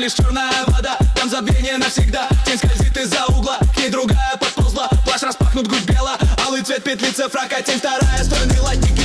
лишь черная вода. Там забвение навсегда, тень скользит из-за угла. К ней другая подползла, плащ распахнут, грудь бела, алый цвет петлица фрака, тень вторая, стройные латники